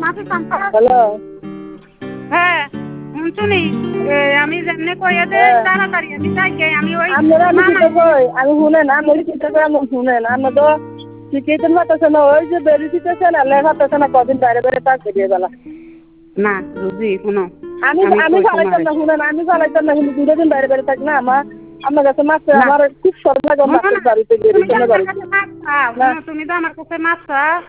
hello হ্যাঁ শুনি আমি যেমনে কইয়া দে তাড়াতাড়ি আমি যাই গে আমি ওই আপনারা আমি চিন্তা কই আমি শুনেন আমি চিন্তা করে আমি শুনেন আমরা তো ঠিকই তো হতেছে না ওই যে বেরিয়েছে না লেখা হতেছে না কদিন বাইরে বাইরে থাকতে দিয়ে বেলা না রুজি শুনো আমি আমি চালাইতাম না শুনেন আমি চালাইতাম না কিন্তু দুটো দিন বাইরে বাইরে থাকি না আমার কাছে মাছ আমার খুব শরম লাগে মাছের বাড়িতে গিয়ে তুমি তো আমার কাছে মাছ